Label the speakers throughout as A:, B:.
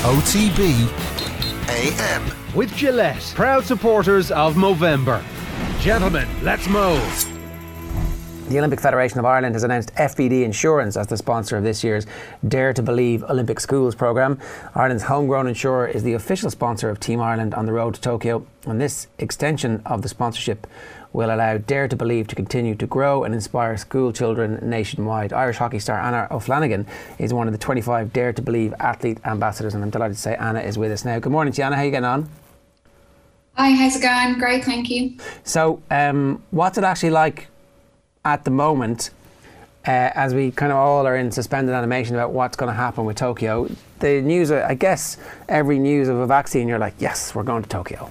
A: OTB AM.
B: With Gillette, proud supporters of Movember. Gentlemen, let's move.
C: The Olympic Federation of Ireland has announced FBD Insurance as the sponsor of this year's Dare to Believe Olympic Schools programme. Ireland's homegrown insurer is the official sponsor of Team Ireland on the road to Tokyo, and this extension of the sponsorship will allow Dare to Believe to continue to grow and inspire school children nationwide. Irish hockey star Anna O'Flanagan is one of the 25 Dare to Believe athlete ambassadors, and I'm delighted to say Anna is with us now. Good morning to you, Anna. How are you getting on?
D: Hi, how's it going? Great, thank you.
C: So, what's it actually like at the moment, as we kind of all are in suspended animation about what's going to happen with Tokyo? The news, I guess, every news of a vaccine, you're like, yes, we're going to Tokyo.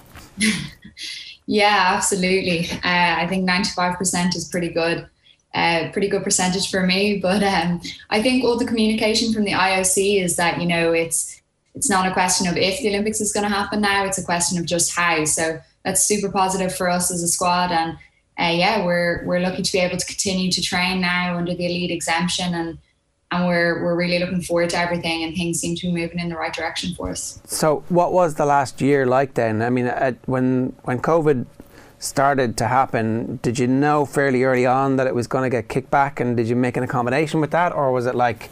D: Yeah, absolutely. I think 95% is pretty good percentage for me. But I think all the communication from the IOC is that, you know, it's not a question of if the Olympics is going to happen now, it's a question of just how. So that's super positive for us as a squad. And we're lucky to be able to continue to train now under the elite exemption, and we're really looking forward to everything, and things seem to be moving in the right direction for us.
C: So what was the last year like then? I mean, when COVID started to happen, did you know fairly early on that it was going to get kicked back, and did you make an accommodation with that, or was it like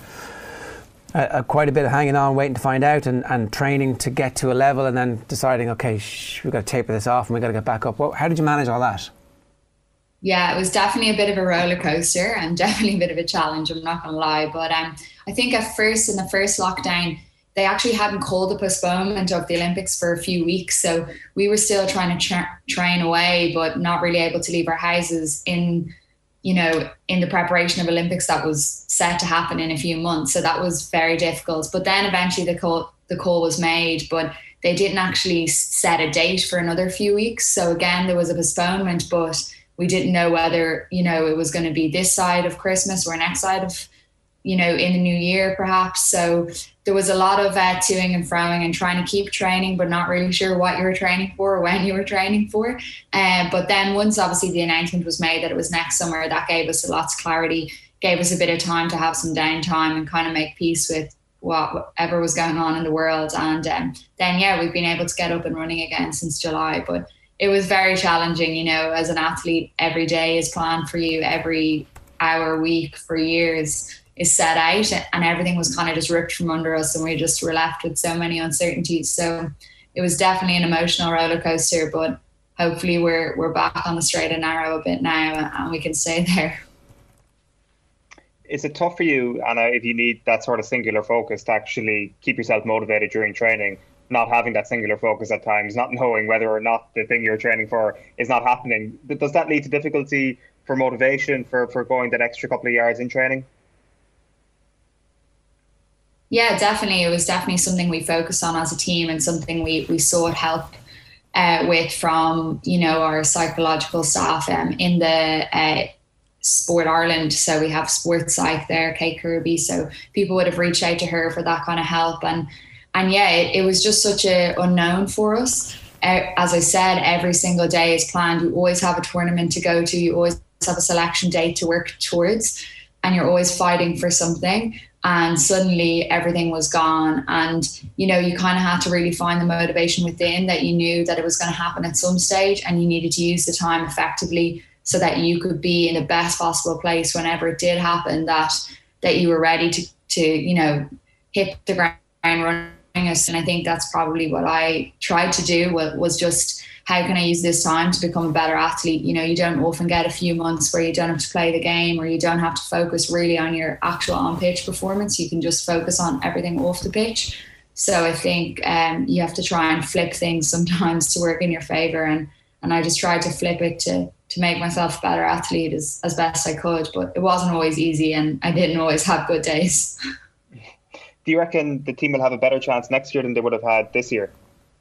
C: quite a bit of hanging on, waiting to find out, and training to get to a level, and then deciding, okay, we've got to taper this off and we've got to get back up? How did you manage all that?
D: Yeah, it was definitely a bit of a roller coaster and definitely a bit of a challenge, I'm not going to lie. But I think at first, in the first lockdown, they actually hadn't called the postponement of the Olympics for a few weeks. So we were still trying to train away, but not really able to leave our houses in the preparation of Olympics that was set to happen in a few months. So that was very difficult. But then eventually the call was made, but they didn't actually set a date for another few weeks. So again, there was a postponement, but we didn't know whether, it was going to be this side of Christmas or next side of, in the new year, perhaps. So there was a lot of toing and froing and trying to keep training, but not really sure what you were training for or when you were training for. But then once obviously the announcement was made that it was next summer, that gave us lots of clarity, gave us a bit of time to have some downtime and kind of make peace with whatever was going on in the world. And then we've been able to get up and running again since July. But it was very challenging, as an athlete. Every day is planned for you, every hour, week for years is set out, and everything was kind of just ripped from under us, and we just were left with so many uncertainties. So it was definitely an emotional roller coaster, but hopefully we're back on the straight and narrow a bit now, and we can stay there.
E: Is it tough for you, Anna, if you need that sort of singular focus to actually keep yourself motivated during training? Not having that singular focus at times, not knowing whether or not the thing you're training for is not happening. Does that lead to difficulty for motivation for going that extra couple of yards in training?
D: Yeah, definitely. It was definitely something we focused on as a team, and something we sought help with from, our psychological staff in the Sport Ireland. So we have sports psych there, Kate Kirby. So people would have reached out to her for that kind of help. And it was just such a unknown for us. As I said, every single day is planned. You always have a tournament to go to. You always have a selection date to work towards, and you're always fighting for something. And suddenly everything was gone. And, you kind of had to really find the motivation within, that you knew that it was going to happen at some stage, and you needed to use the time effectively so that you could be in the best possible place whenever it did happen, that you were ready to hit the ground running. And I think that's probably what I tried to do, was just, how can I use this time to become a better athlete? You don't often get a few months where you don't have to play the game, or you don't have to focus really on your actual on-pitch performance. You can just focus on everything off the pitch. So I think you have to try and flip things sometimes to work in your favour. And I just tried to flip it to make myself a better athlete as best I could. But it wasn't always easy, and I didn't always have good days.
E: Do you reckon the team will have a better chance next year than they would have had this year?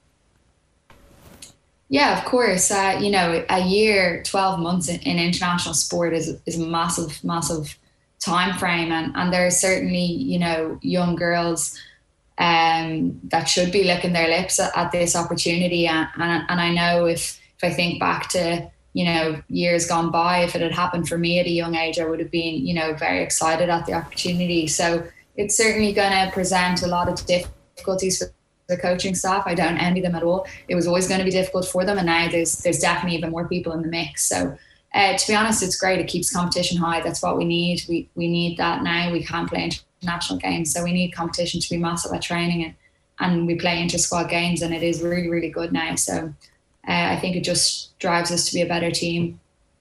D: Yeah, of course. A year, 12 months in international sport is a massive, massive time frame. And there are certainly, young girls that should be licking their lips at this opportunity. And I know if I think back to, years gone by, if it had happened for me at a young age, I would have been, very excited at the opportunity. So it's certainly going to present a lot of difficulties for the coaching staff. I don't envy them at all. It was always going to be difficult for them, and now there's definitely even more people in the mix. So to be honest, it's great. It keeps competition high. That's what we need. We need that now. We can't play international games, so we need competition to be massive at training, and we play inter-squad games, and it is really, really good now. So I think it just drives us to be a better team.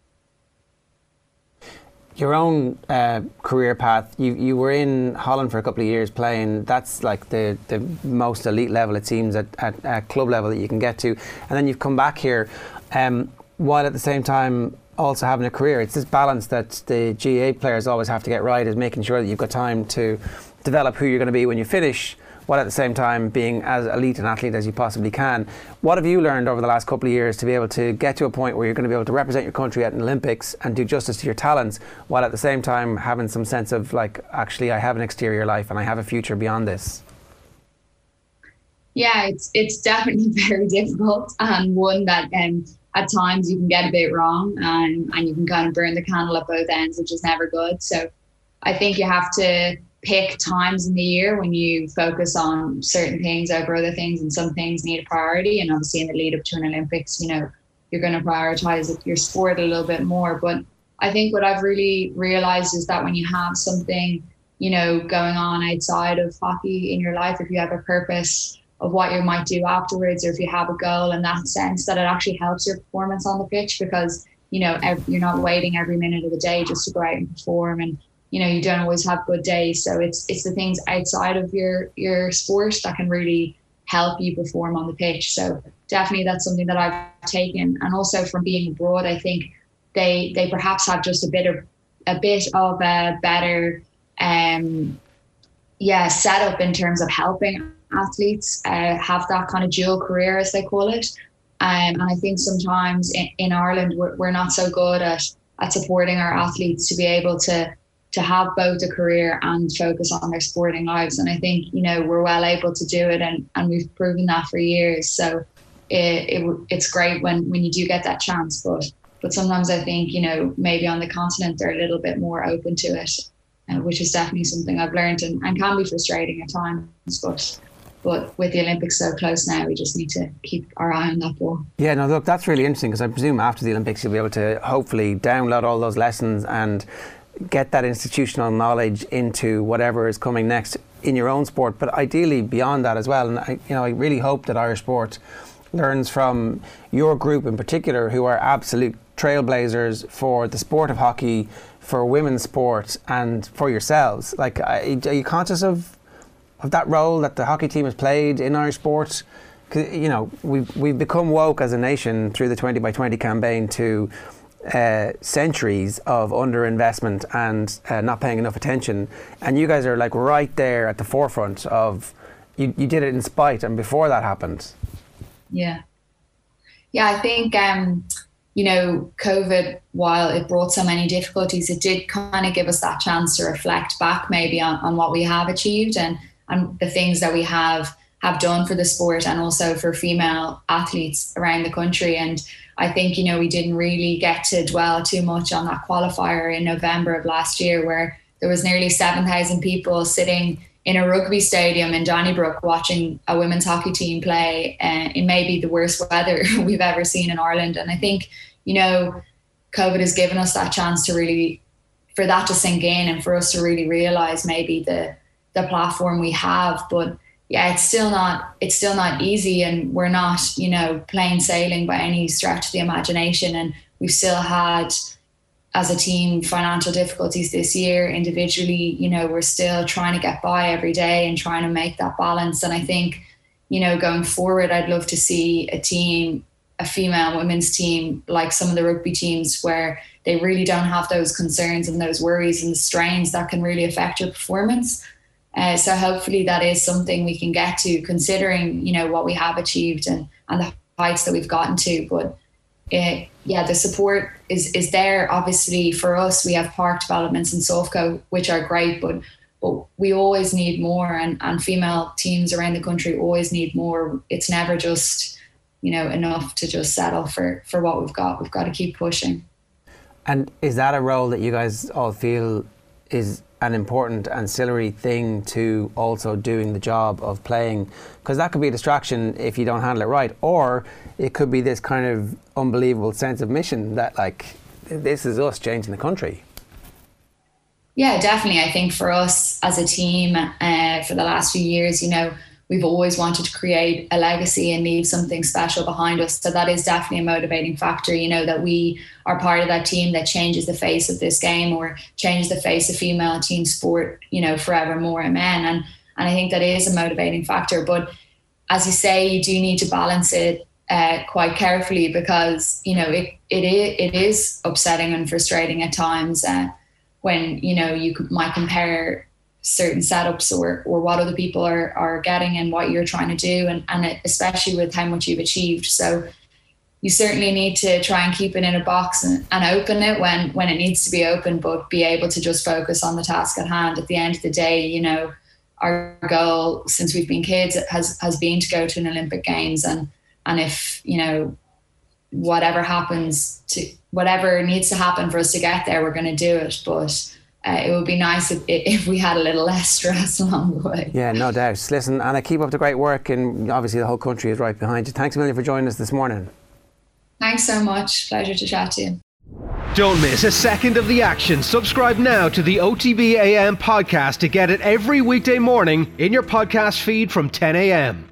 C: Your own career path, you were in Holland for a couple of years playing. That's like the most elite level, it seems, at club level that you can get to. And then you've come back here while at the same time also having a career. It's this balance that the GAA players always have to get right, is making sure that you've got time to develop who you're going to be when you finish, while at the same time being as elite an athlete as you possibly can. What have you learned over the last couple of years to be able to get to a point where you're going to be able to represent your country at an Olympics and do justice to your talents, while at the same time having some sense of like, actually I have an exterior life and I have a future beyond this?
D: Yeah, it's definitely very difficult, and one that at times you can get a bit wrong, and you can kind of burn the candle at both ends, which is never good. So I think you have to pick times in the year when you focus on certain things over other things, and some things need a priority. And obviously in the lead up to an Olympics, you're going to prioritize your sport a little bit more. But I think what I've really realized is that when you have something, going on outside of hockey in your life, if you have a purpose of what you might do afterwards, or if you have a goal in that sense, that it actually helps your performance on the pitch, because, you're not waiting every minute of the day just to go out and perform, and you don't always have good days. So it's the things outside of your sport that can really help you perform on the pitch. So definitely that's something that I've taken. And also from being abroad, I think they perhaps have just a bit of a better setup in terms of helping athletes have that kind of dual career, as they call it. And I think sometimes in Ireland, we're not so good at supporting our athletes to be able to have both a career and focus on their sporting lives. And I think, we're well able to do it, and we've proven that for years. So it's great when you do get that chance. But sometimes I think, maybe on the continent, they're a little bit more open to it, which is definitely something I've learned, and can be frustrating at times. But with the Olympics so close now, we just need to keep our eye on that ball. Yeah,
C: no, look, that's really interesting, because I presume after the Olympics you'll be able to hopefully download all those lessons and get that institutional knowledge into whatever is coming next in your own sport, but ideally beyond that as well. And I really hope that Irish sport learns from your group in particular, who are absolute trailblazers for the sport of hockey, for women's sport, and for yourselves. Like, are you conscious of that role that the hockey team has played in Irish sport? 'Cause, we've become woke as a nation through the 20 by 20 campaign to centuries of underinvestment and not paying enough attention, and you guys are like right there at the forefront of you did it in spite and before that happened.
D: Yeah, I think COVID, while it brought so many difficulties, it did kind of give us that chance to reflect back maybe on what we have achieved and the things that we have done for the sport, and also for female athletes around the country. And I think, we didn't really get to dwell too much on that qualifier in November of last year, where there was nearly 7,000 people sitting in a rugby stadium in Donnybrook watching a women's hockey team play in maybe the worst weather we've ever seen in Ireland. And I think, COVID has given us that chance to really, for that to sink in, and for us to really realise maybe the platform we have. But yeah, it's still not easy, and we're not, plain sailing by any stretch of the imagination. And we've still had, as a team, financial difficulties this year. Individually, we're still trying to get by every day and trying to make that balance. And I think, going forward, I'd love to see a female women's team, like some of the rugby teams, where they really don't have those concerns and those worries and the strains that can really affect your performance. So hopefully that is something we can get to, considering, what we have achieved and the heights that we've gotten to. But the support is there. Obviously for us, we have Park Developments and Sofco, which are great, but we always need more, and female teams around the country always need more. It's never just, enough to just settle for what we've got. We've got to keep pushing.
C: And is that a role that you guys all feel is an important ancillary thing to also doing the job of playing, because that could be a distraction if you don't handle it right, or it could be this kind of unbelievable sense of mission that, like, this is us changing the country.
D: Yeah, definitely. I think for us as a team, for the last few years, we've always wanted to create a legacy and leave something special behind us. So that is definitely a motivating factor, that we are part of that team that changes the face of this game, or changes the face of female team sport, forevermore, amen. And I think that is a motivating factor. But as you say, you do need to balance it quite carefully, because, it is upsetting and frustrating at times when, you might compare certain setups or what other people are getting and what you're trying to do, and especially with how much you've achieved. So you certainly need to try and keep it in a box and open it when it needs to be open, but be able to just focus on the task at hand. At the end of the day, our goal since we've been kids has been to go to an Olympic Games, and if whatever needs to happen for us to get there, we're going to do it. But it would be nice if we had a little less stress along the way.
C: Yeah, no doubt. Listen, Anna, keep up the great work, and obviously the whole country is right behind you. Thanks a million for joining us this morning.
D: Thanks so much. Pleasure to chat to you.
B: Don't miss a second of the action. Subscribe now to the OTB AM podcast to get it every weekday morning in your podcast feed from 10 a.m.